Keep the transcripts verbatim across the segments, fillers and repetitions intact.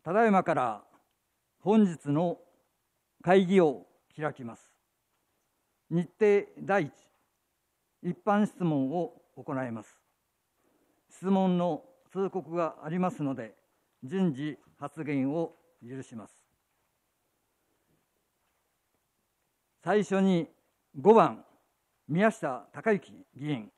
ただいまから本日の会議を開きます。日程第一、一般質問を行います。質問の通告がありますので、順次発言を許します。最初にごばん、宮下隆之議員。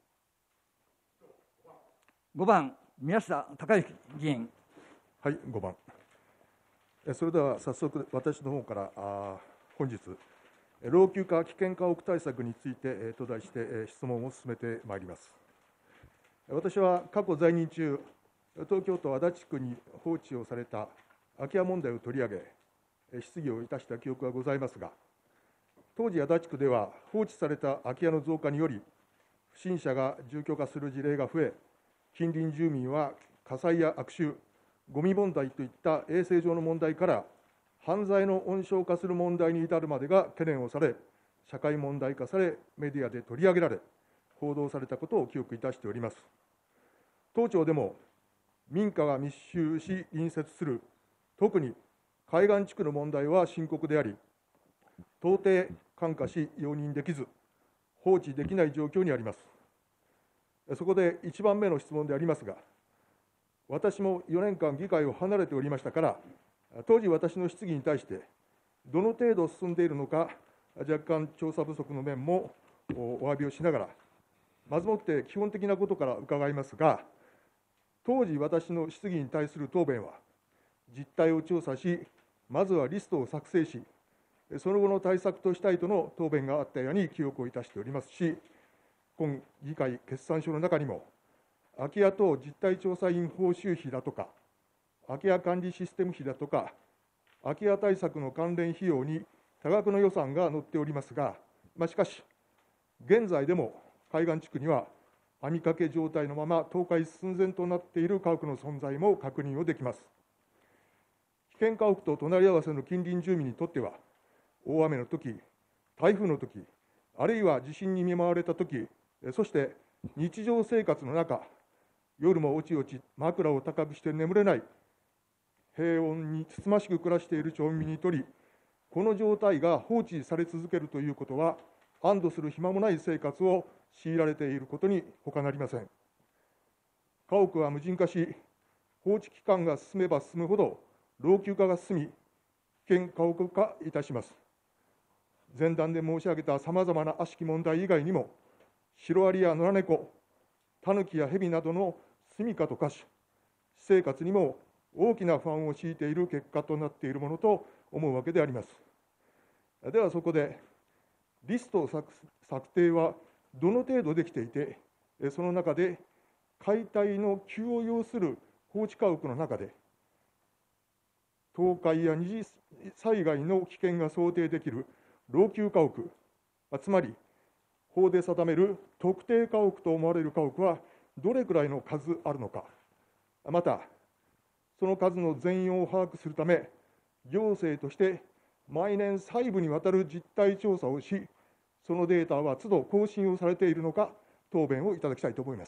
ごばん、宮下隆之議員。 はい、ごばん。それでは早速、私の方からあ本日、老朽化危険家屋対策についてと題して質問を進めてまいります。私は過去在任中、東京都足立区に放置をされた空き家問題を取り上げ、質疑をいたした記憶がございますが、当時足立区では放置された空き家の増加により、不審者が住居化する事例が増え、近隣住民は火災や悪臭、ゴミ問題といった衛生上の問題から、犯罪の温床化する問題に至るまでが懸念をされ、社会問題化され、メディアで取り上げられ、報道されたことを記憶いたしております。当庁でも、民家が密集し隣接する、特に海岸地区の問題は深刻であり、到底看過し容認できず、放置できない状況にあります。そこでいちばんめの質問でありますが、私もよねんかん議会を離れておりましたから、当時私の質疑に対して、どの程度進んでいるのか、若干調査不足の面もお詫びをしながら、まずもって基本的なことから伺いますが、当時私の質疑に対する答弁は、実態を調査し、まずはリストを作成し、その後の対策としたいとの答弁があったように記憶をいたしておりますし、今議会決算書の中にも、空き家等実態調査員報酬費だとか、空き家管理システム費だとか、空き家対策の関連費用に多額の予算が載っておりますが、まあ、しかし、現在でも海岸地区には網掛け状態のまま倒壊寸前となっている家屋の存在も確認をできます。危険家屋と隣り合わせの近隣住民にとっては、大雨のとき、台風のとき、あるいは地震に見舞われたとき、そして日常生活の中、夜もおちおち枕を高くして眠れない、平穏につつましく暮らしている町民にとり、この状態が放置され続けるということは、安堵する暇もない生活を強いられていることに他なりません。家屋は無人化し、放置期間が進めば進むほど、老朽化が進み、危険家屋化いたします。前段で申し上げたさまざまな悪しき問題以外にも、シロアリや野良猫、タヌキやヘビなどの住処と化し、私生活にも大きな不安を強いている結果となっているものと思うわけであります。ではそこで、リスト策定はどの程度できていて、その中で解体の急を要する放置家屋の中で、倒壊や二次災害の危険が想定できる老朽家屋、つまり法で定める特定家屋と思われる家屋はどれくらいの数あるのか、また、その数の全容を把握するため、行政として毎年細部にわたる実態調査をし、そのデータは都度更新をされているのか、答弁をいただきたいと思います。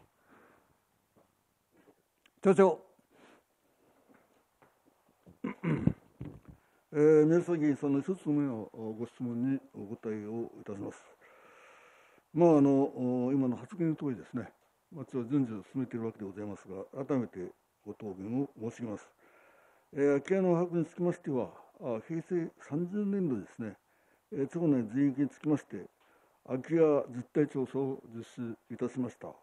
町長。 えー、宮下議員さんの一つ目のご質問にお答えをいたします。まあ、あの今の発言のとおりですね、私は順次進めているわけでございますが、改めてご答弁を申し上げます。えー、空き家の把握につきましては、平成さんじゅうねんどですね、えー、町内全域につきまして、空き家実態調査を実施いたしました。あ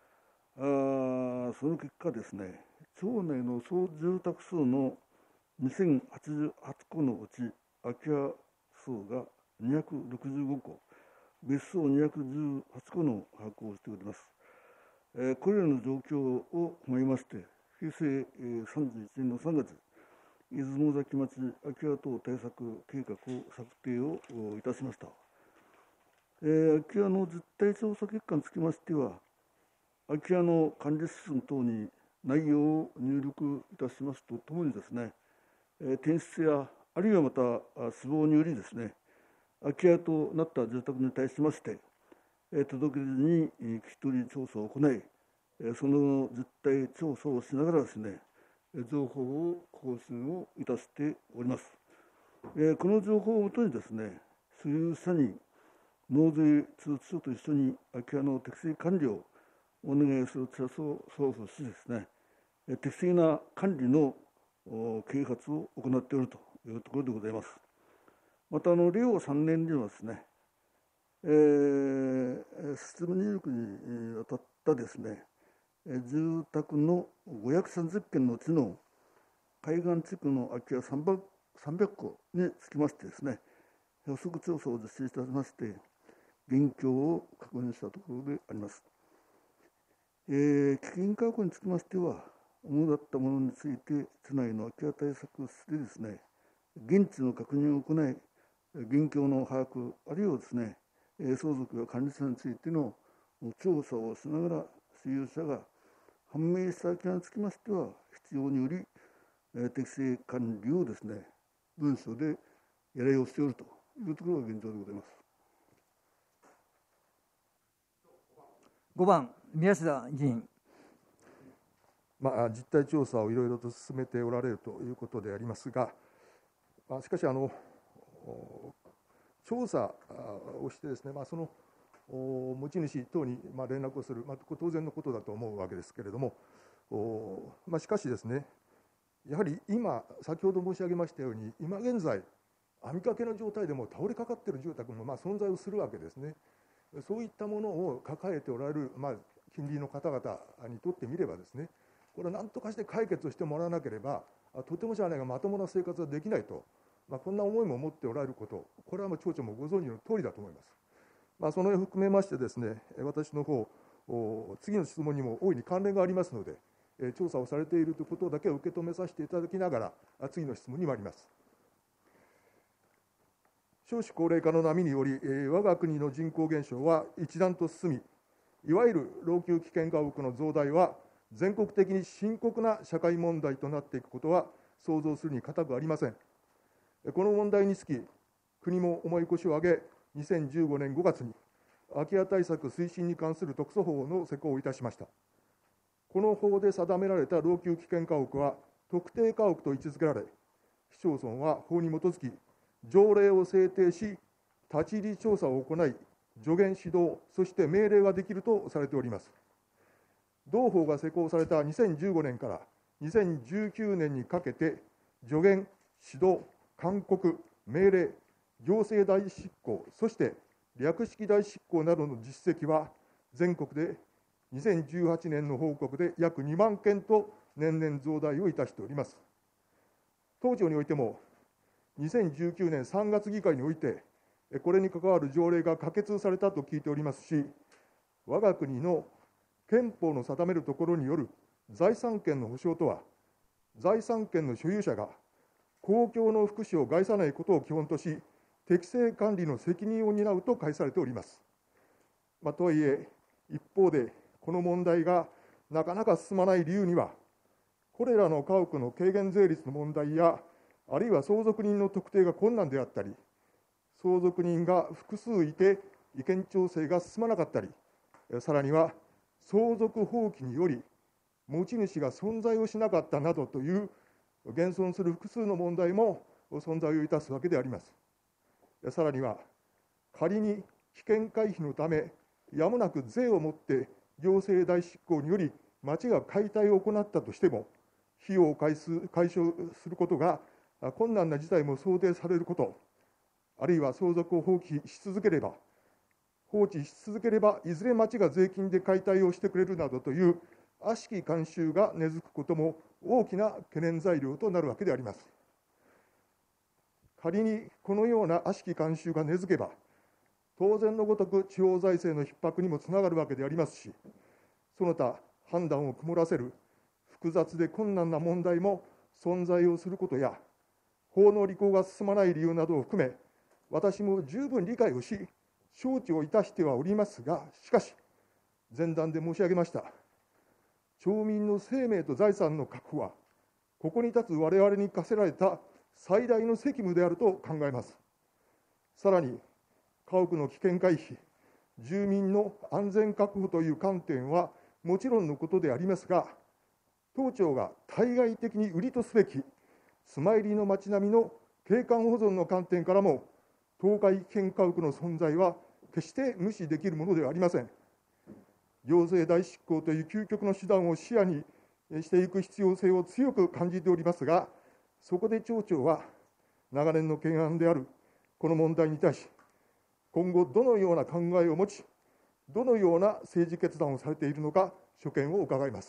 その結果ですね、町内の総住宅数のにせんはちじゅうはちこのうち、空き家数がにひゃくろくじゅうごこ、別荘にひゃくじゅうはちこの把握をしております。えー、これらの状況を踏まえまして、平成さんじゅういちねんのさんがつ、出雲崎町空き家等対策計画を策定をいたしました。えー、空き家の実態調査結果につきましては、空き家の管理システム等に内容を入力いたしますとともにですね、えー、転出やあるいはまた死亡によりですね、空き家となった住宅に対しまして、えー、届け出に聞き取り調査を行い、えー、その実態調査をしながらですね、 情報を更新をいたしております。えー、この情報をもとにですね、所有者に納税通知書と一緒に空き家の適正管理をお願いするチラシを送付しですね、適正な管理の啓発を行っているというところでございます。また、あの令和さんねんにはですね、えー、システム入力にあたったですね、住宅のごひゃくさんじゅっけんのうちの海岸地区の空き家さんびゃっこにつきましてですね、予測調査を実施いたしまして、現況を確認したところであります。えー、危険家屋につきましては、主だったものについて、地内の空き家対策室でですね、現地の確認を行い、現況の把握、あるいはですね、相続や管理者についての調査をしながら、所有者が判明した空き家につきましては、必要により、適正管理をですね、文書で依頼をしているというところが現状でございます。 ごばん、宮下議員。 まあ、実態調査をいろいろと進めておられるということでありますが、まあ、しかしあの、調査をしてですね、まあ、その持ち主等にまあ連絡をする、まあ、当然のことだと思うわけですけれども、まあ、しかしですね、やはり今、先ほど申し上げましたように、今現在、網掛けの状態でも倒れかかっている住宅もまあ存在をするわけですね。そういったものを抱えておられる、まあ、近隣の方々にとってみればですね、これは何とかして解決をしてもらわなければ、とてもじゃないがまともな生活はできないと、まあ、こんな思いも持っておられること、これはもう町長もご存知の通りだと思います。まあ、その辺を含めましてですね、私の方、次の質問にも大いに関連がありますので、調査をされているということだけを受け止めさせていただきながら、次の質問に参ります。少子高齢化の波により、我が国の人口減少は一段と進み、いわゆる老朽危険家屋の増大は、全国的に深刻な社会問題となっていくことは想像するに難くありません。この問題につき、国も重い腰を上げ、にせんじゅうごねんごがつに空き家対策推進に関する特措法の施行をいたしました。この法で定められた老朽危険家屋は特定家屋と位置づけられ、市町村は法に基づき、条例を制定し、立ち入り調査を行い、助言指導、そして命令ができるとされております。同法が施行されたにせんじゅうごねんからにせんじゅうきゅうねんにかけて、助言、指導、勧告、命令、行政代執行、そして略式代執行などの実績は、全国でにせんじゅうはちねんの報告で約にまんけんと年々増大をいたしております。当庁においても、にせんじゅうきゅうねんさんがつ議会において、これに関わる条例が可決されたと聞いておりますし、我が国の憲法の定めるところによる財産権の保障とは、財産権の所有者が公共の福祉を害さないことを基本とし、適正管理の責任を担うと記されております。まあ、とはいえ、一方で、この問題がなかなか進まない理由には、これらの家屋の軽減税率の問題や、あるいは相続人の特定が困難であったり、相続人が複数いて意見調整が進まなかったり、さらには相続放棄により持ち主が存在をしなかったなどという現存する複数の問題も存在をいたすわけであります。さらには、仮に危険回避のため、やむなく税をもって行政代執行により町が解体を行ったとしても、費用を解消することが困難な事態も想定されること、あるいは相続を放棄し続ければ、放置し続ければ、いずれ町が税金で解体をしてくれるなどという悪しき慣習が根付くことも大きな懸念材料となるわけであります。仮にこのような悪しき慣習が根付けば、当然のごとく地方財政の逼迫にもつながるわけでありますし、その他判断を曇らせる複雑で困難な問題も存在をすることや、法の履行が進まない理由などを含め、私も十分理解をし、承知をいたしてはおりますが、しかし、前段で申し上げました、町民の生命と財産の確保は、ここに立つ我々に課せられた最大の責務であると考えます。さらに、家屋の危険回避、住民の安全確保という観点はもちろんのことでありますが、 当庁が対外的に売りとすべきスマイリーの町並みの景観保存の観点からも、東海危険家屋の存在は決して無視できるものではありません。行政代執行という究極の手段を視野にしていく必要性を強く感じておりますが、そこで町長は長年の懸案であるこの問題に対し、今後どのような考えを持ち、どのような政治決断をされているのか、所見を伺います。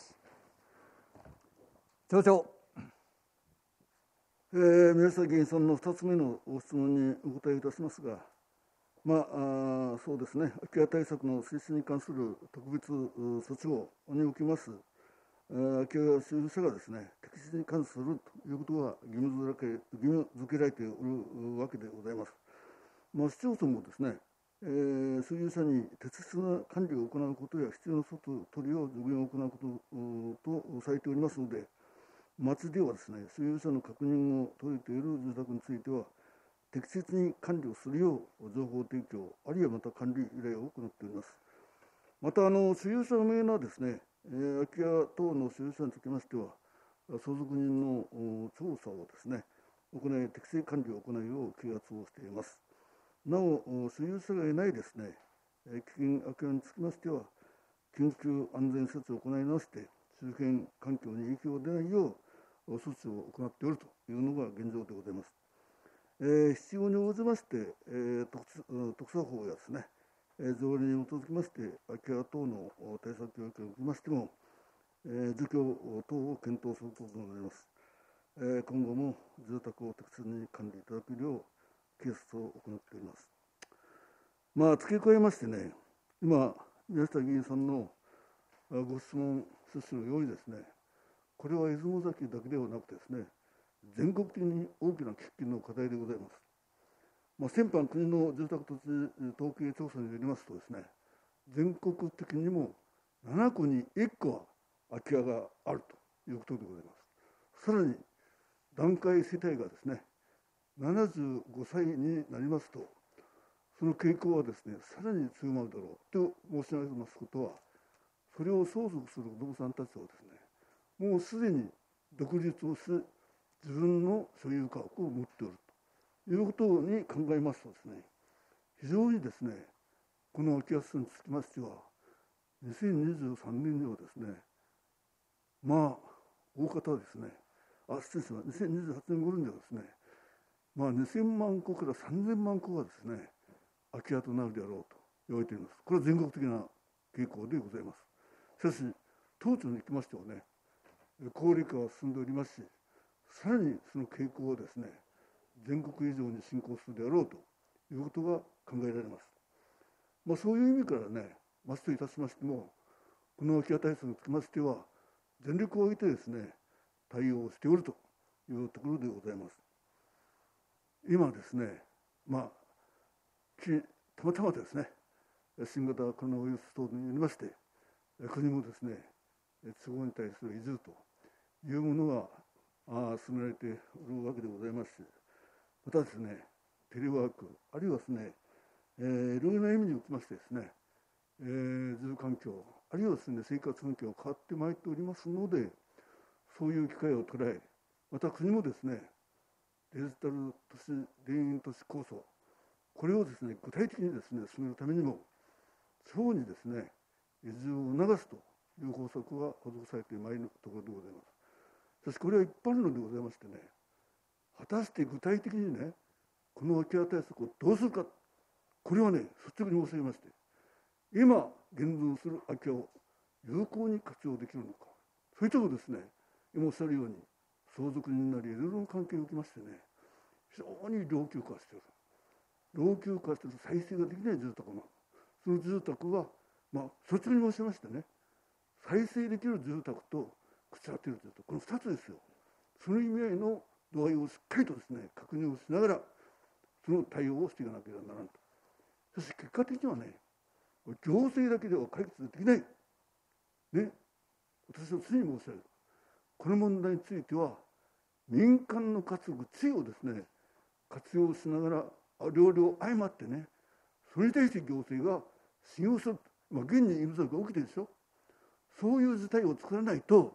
町長。 えー、宮下議員さんのふたつめのご質問にお答えいたしますが、まあ、あそうですね、空き家対策の推進に関する特別措置法におきます、空き家所有者がですね、適切に監視するということが義務付け、義務付けられておるわけでございます。まあ、市町村もですね、えー、所有者に適切な管理を行うことや必要な措置を取るよう助言を行うこととされておりますので、町ではですね、所有者の確認を取れている住宅については、適切に管理をするよう情報提供、あるいはまた管理依頼を行っております。また、あの所有者不明なですね、えー、空き家等の所有者につきましては、相続人の調査をですね、行い、適正管理を行うよう啓発をしています。なお、所有者がいないですね、危険空き家につきましては、緊急安全措置を行い直して、周辺環境に影響が出ないよう措置を行っておるというのが現状でございます。えー、必要に応じまして、えー、特特措法やですね、えー、条例に基づきまして、空き家等の対策教育を受けましても、えー、除去等を検討することになります。えー、今後も住宅を適切に管理いただけるよう、啓発を行っております。まあ、付け加えましてね、今、宮下議員さんのご質問、趣旨のようにですね、これは出雲崎だけではなくてですね、全国的に大きな喫緊の課題でございます。まあ、先般、国の住宅土地統計調査によりますとですね、全国的にもななこにいっこは空き家があるということでございます。さらに、団塊世帯がですね、ななじゅうごさいになりますと、その傾向はですね、さらに強まるだろうと申し上げますことは、それを相続する不動産たちはですね、もうすでに独立をし、自分の所有家屋を持っておるということに考えますとですね、非常にですね、この空き家数につきましては、にせんにじゅうさんねんにはですね、まあ、大方ですね、あ、失礼しました、にせんにじゅうはちねん頃にはですね、まあ、にせんまんこからさんぜんまんこがですね、空き家となるであろうと言われています。これは全国的な傾向でございます。しかし、当庁におきましてはね、高齢化は進んでおりますし、さらにその傾向はですね、全国以上に進行するであろうということが考えられます。まあ、そういう意味からね、町といたしましても、この空き家対策につきましては、全力を挙げてですね、対応しておるというところでございます。今ですね、まあ、たまたまですね、新型コロナウイルス等によりまして、国もですね、地方に対する移住というものがあ進められておるわけでございますし、またですね、テレワーク、あるいはですね、えー、いろいろな意味におきましてですね、えー、住環境、あるいはですね、生活環境が変わってまいっておりますので、そういう機会を捉え、また国もですね、デジタル都市田園都市構想、これをですね、具体的にですね、進めるためにも、地方にですね、移住を促すという方策が施されてまいるところでございます。しかし、これはいっぱいあるのでございましてね、果たして具体的にね、この空き家対策をどうするか、これはね、率直に申し上げまして、今、現存する空き家を有効に活用できるのか、そういったことですね、今おっしゃるように、相続人なりいろいろな関係を受けましてね、非常に老朽化している。老朽化している再生ができない住宅が、その住宅は、まあ、率直に申しましてね、再生できる住宅と朽ち果てる住宅、このふたつですよ。その意味合いの度合いをしっかりとですね、確認をしながら、その対応をしていかなければならんと。そして結果的にはね、行政だけでは解決できない。ね、私は常に申し上げる。この問題については、民間の活力、知恵をですね、活用しながら、両々相まってね、それに対して行政が信用する。まあ、現にいることが起きてるでしょ。そういう事態を作らないと、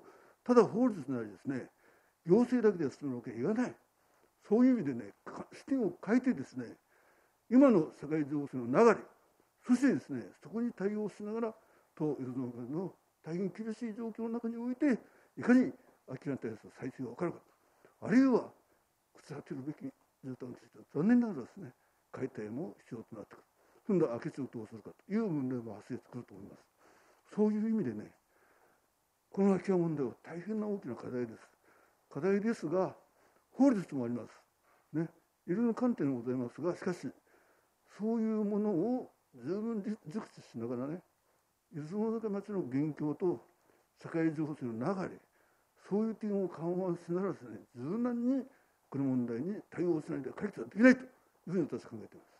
ただ法律なりですね、行政だけで進むわけにはいかない。そういう意味でね、視点を変えてですね、今の社会情勢の流れ、そしてですね、そこに対応しながら、当江戸農家の大変厳しい状況の中において、いかに空き家に対する再生が分かるか、あるいは朽ち果てるべき住宅については残念ながらですね、解体も必要となってくる。踏んだ空き地をどうするかという問題も発生してくると思います。そういう意味でね、この空き家問題は大変な大きな課題です。課題ですが、法律もあります。ね、いろいろな観点がございますが、しかし、そういうものを十分熟知しながらね、出雲坂町の現況と社会情勢の流れ、そういう点を緩和しながらですね、柔軟にこの問題に対応しないと解決はできないというふうに私は考えています。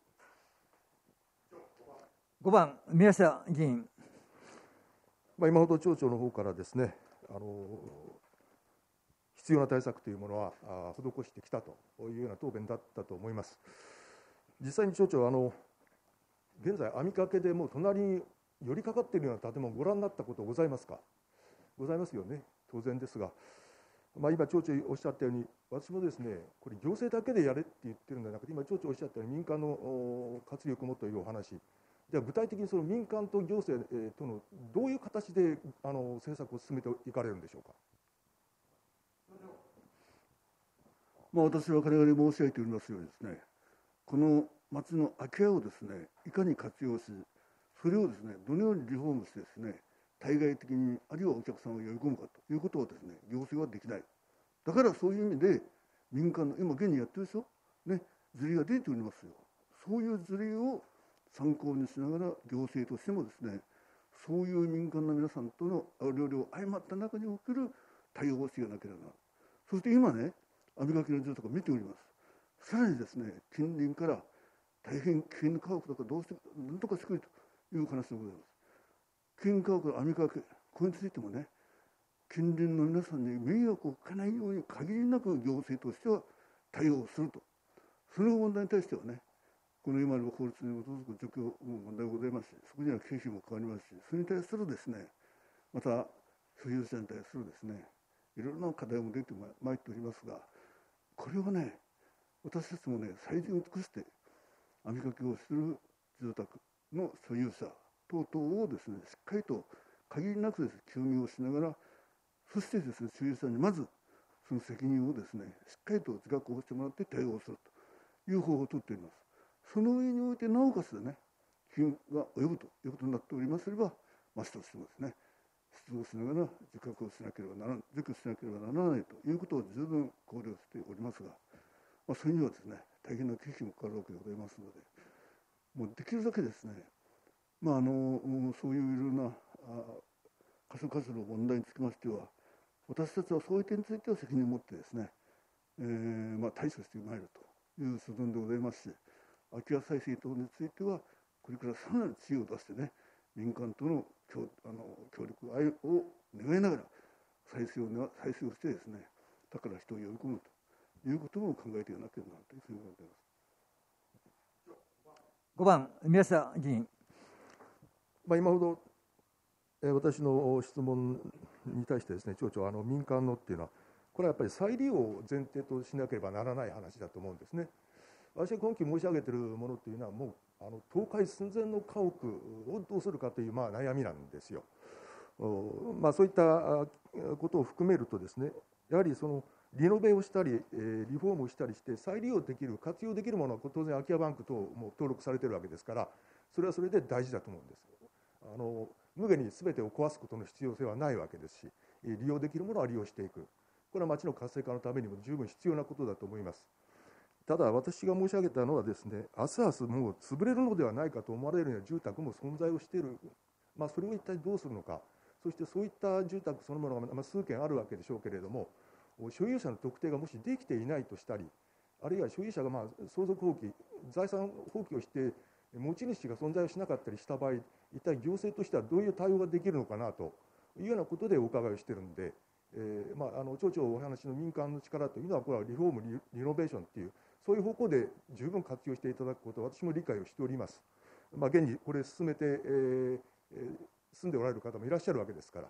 ごばん、宮下議員。 まあ、今ほど町長の方からですね、あの必要な対策というものはあ施してきたというような答弁だったと思います。実際に町長はあの現在、網掛けでもう隣に寄りかかっているような建物をご覧になったことございますか。ございますよね、当然ですが、まあ、今、町長おっしゃったように、私もですね、これ、行政だけでやれって言ってるんじゃなくて、今、町長おっしゃったように、民間の活力もというお話、じゃあ、具体的にその民間と行政とのどういう形であの政策を進めていかれるんでしょうか。 まあ、私はかねがね申し上げておりますようにですね、この町の空き家をですね、いかに活用し、それをですね、どのようにリフォームしてですね、対外的に、あるいはお客さんを呼び込むかということをですね、行政はできない。だからそういう意味で、民間の、今現にやってるでしょ、ね、事例が出ておりますよ。そういう事例を参考にしながら、行政としてもですね、そういう民間の皆さんとの両々相まった中における対応をしていかなければならない。そして今ね、網掛けの住宅を見ております。さらにですね、近隣から大変危険な家屋だからどうして、なんとかしてくれという話でございます。危険家屋の網掛け、これについてもね、近隣の皆さんに迷惑をかけないように限りなく行政としては対応すると。その問題に対してはね、この今の法律に基づく除去問題がございますし、そこには経費も変わりますし、それに対するですね、また所有者に対するですね、いろいろな課題も出てまいっておりますが、これはね、私たちもね、最善を尽くして網掛けをする住宅の所有者等々をですね、しっかりと限りなくですね、休業をしながら、そしてですね、所有者にまずその責任をですね、しっかりと自覚をしてもらって対応するという方法を取っております。その上においてなおかつね、危険が及ぶということになっておりますれば、町としてもですね、出動しながら自覚をしなければならない、除去しなければならないということを十分考慮しておりますが、まあ、それにはですね、大変な経費もかかるわけでございますので、もうできるだけですね、まあ、あのそういういろいろな箇所箇所の問題につきましては、私たちはそういう点については責任を持ってですね、えーまあ、対処してまいるという所存でございますし、空き家再生等については、これからさらなる知恵を出してね、民間との協あの協力を願いながら再生を、再生をしてですね、だから人を呼び込むということも考えていかなければならないというふうに思っています。 ごばん、宮下議員。 まあ、今ほど、えー、私の質問に対してですね、町長、あの民間のっていうのは、これはやっぱり再利用を前提としなければならない話だと思うんですね。私が今期申し上げているものというのは、もうあの倒壊寸前の家屋をどうするかという、まあ、悩みなんですよ。まあ、そういったことを含めるとですね、やはりそのリノベをしたり、えー、リフォームをしたりして再利用できる、活用できるものは当然空き家バンク等も登録されているわけですから、それはそれで大事だと思うんです。あの無限に全てを壊すことの必要性はないわけですし、利用できるものは利用していく、これは町の活性化のためにも十分必要なことだと思います。ただ私が申し上げたのはですね、明日明日もう潰れるのではないかと思われるような住宅も存在をしている、まあ、それを一体どうするのか、そしてそういった住宅そのものが数件あるわけでしょうけれども、所有者の特定がもしできていないとしたり、あるいは所有者がまあ相続放棄、財産放棄をして持ち主が存在をしなかったりした場合、一体行政としてはどういう対応ができるのかなというようなことでお伺いをしているので、えーまあ、あの町長お話の民間の力というのは、これはリフォーム、リ、リノベーションという、そういう方向で十分活用していただくことを私も理解をしております。まあ、現にこれ進めて、えー、進んでおられる方もいらっしゃるわけですから、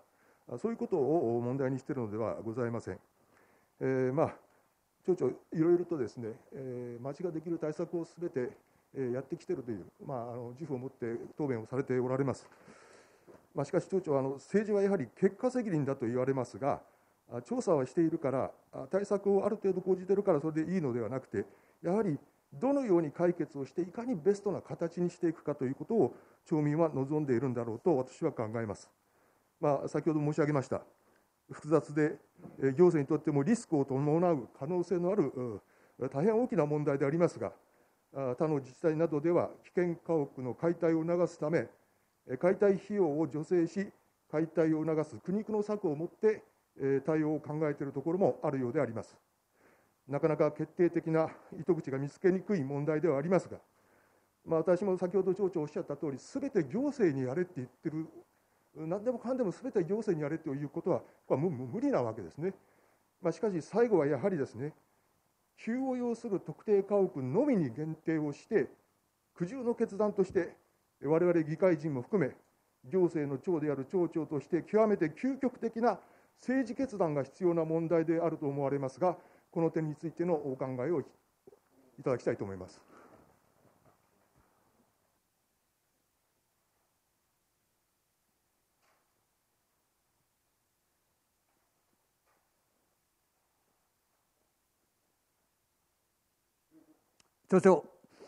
そういうことを問題にしているのではございません。えー、まあ町長、いろいろとですね、えー、町ができる対策をすべて、えー、やってきているという、まあ、あの自負を持って答弁をされておられます。まあ、しかし町長はあの政治はやはり結果責任だと言われますが、調査はしているから、対策をある程度講じているからそれでいいのではなくて、やはりどのように解決をして、いかにベストな形にしていくかということを町民は望んでいるんだろうと私は考えます。まあ、先ほど申し上げました、複雑で行政にとってもリスクを伴う可能性のある大変大きな問題でありますが、他の自治体などでは危険家屋の解体を促すため、解体費用を助成し、解体を促す苦肉の策をもって対応を考えているところもあるようであります。なかなか決定的な糸口が見つけにくい問題ではありますが、まあ、私も先ほど町長おっしゃったとおり、すべて行政にやれって言ってる、何でもかんでもすべて行政にやれということは、これはもう無理なわけですね。まあ、しかし、最後はやはりですね、急を要する特定家屋のみに限定をして、苦渋の決断として、我々議会人も含め、行政の長である町長として、極めて究極的な政治決断が必要な問題であると思われますが、この点についてのお考えをいただきたいと思います。 町長。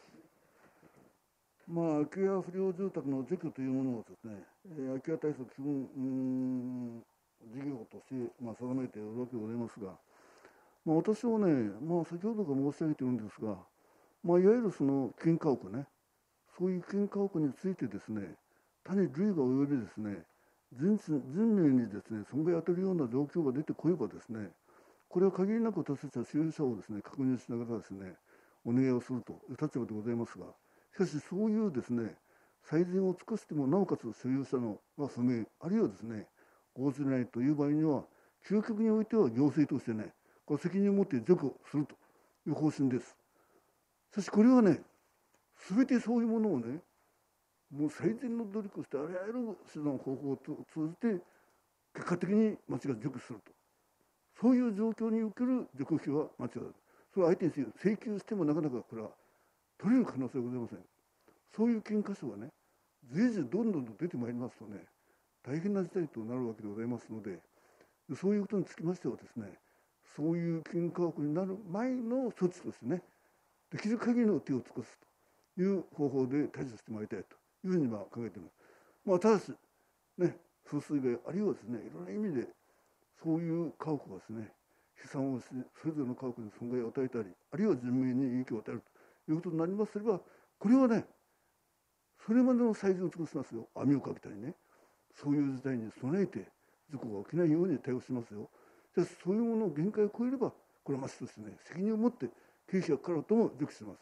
まあ、空き家不良住宅の除去というものをですね、空き家対策基本事業として、まあ、定めているわけでございますが、まあ、私はね、まあ、先ほどから申し上げているんですが、まあ、いわゆるその危険家屋ね、そういう危険家屋についてですね、他に類が及びですね、人人命にですね、損害を与えるような状況が出てこればですね、これは限りなく私たちは所有者をですね、確認しながらですね、お願いをするという立場でございますが、しかしそういうですね、最善を尽くしてもなおかつ所有者の不明、あるいはですね、応じないという場合には、究極においては行政としてね、これ責任を持って除去するという方針です。しかしこれはね、すべてそういうものをね、もう最善の努力をして、あらゆる手段方法を通じて、結果的に町が除去すると。そういう状況における除去費は間違いない。それは相手に請求してもなかなかこれは取れる可能性はございません。そういう危険箇所がね、随時どんどんと出てまいりますとね、大変な事態となるわけでございますので、そういうことにつきましてはですね、そういう危険家屋になる前の措置としてね、できる限りの手を尽くすという方法で対処してまいりたいというふうにまあ考えています。まあ、ただし、ね、風水害、あるいはですね、いろんな意味で、そういう家屋がですね、飛散をし、それぞれの家屋に損害を与えたり、あるいは人命に影響を与えるということになりますれば、これはね、それまでの最善を尽くしますよ、網をかけたりね、そういう事態に備えて、事故が起きないように対応しますよ。じゃあそういうものを限界を超えれば、これは町としてね、責任を持って経費がかかるとも除去します。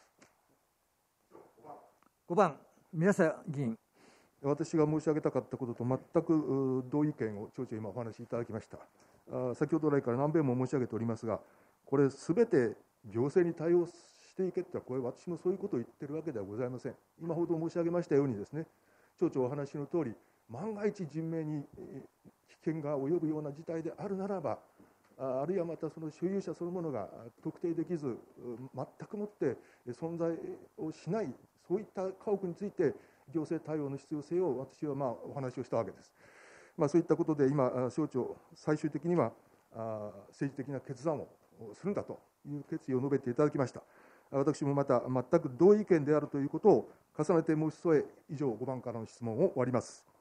ごばん、宮下議員。 私が申し上げたかったことと全く同意見を町長、今お話しいただきました。先ほど来から何遍も申し上げておりますが、これ、すべて行政に対応していけって、これ、私もそういうことを言ってるわけではございません。今ほど申し上げましたようにですね、町長お話のとおり、万が一人命に危険が及ぶような事態であるならば、あるいはまたその所有者そのものが特定できず、全くもって存在をしない、そういった家屋について、行政対応の必要性を私はまあお話をしたわけです。まあ、そういったことで今、省庁、最終的には政治的な決断をするんだという決意を述べていただきました。私もまた全く同意見であるということを重ねて申し添え、以上、ごばんからの質問を終わります。